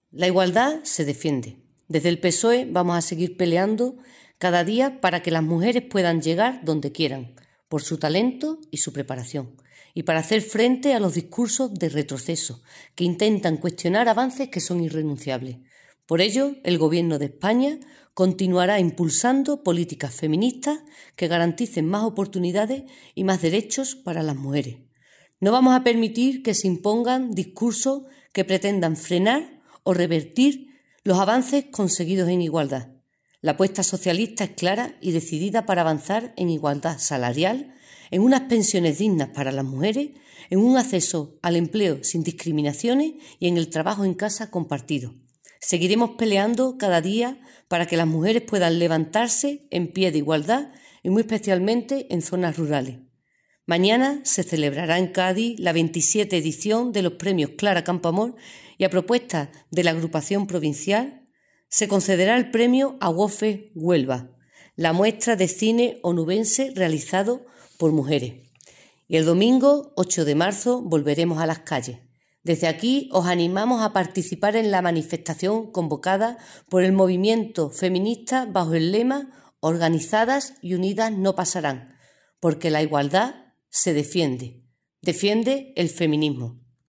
La igualdad se defiende. Desde el PSOE vamos a seguir peleando cada día para que las mujeres puedan llegar donde quieran, por su talento y su preparación, y para hacer frente a los discursos de retroceso que intentan cuestionar avances que son irrenunciables. Por ello, el Gobierno de España continuará impulsando políticas feministas que garanticen más oportunidades y más derechos para las mujeres. No vamos a permitir que se impongan discursos que pretendan frenar o revertir los avances conseguidos en igualdad. La apuesta socialista es clara y decidida para avanzar en igualdad salarial, en unas pensiones dignas para las mujeres, en un acceso al empleo sin discriminaciones y en el trabajo en casa compartido. Seguiremos peleando cada día para que las mujeres puedan levantarse en pie de igualdad y muy especialmente en zonas rurales. Mañana se celebrará en Cádiz la 27ª edición de los premios Clara Campoamor y a propuesta de la agrupación provincial se concederá el premio a WOFE Huelva, la muestra de cine onubense realizado por mujeres. Y el domingo 8 de marzo volveremos a las calles. Desde aquí os animamos a participar en la manifestación convocada por el movimiento feminista bajo el lema «Organizadas y unidas no pasarán», porque la igualdad se defiende. Defiende el feminismo.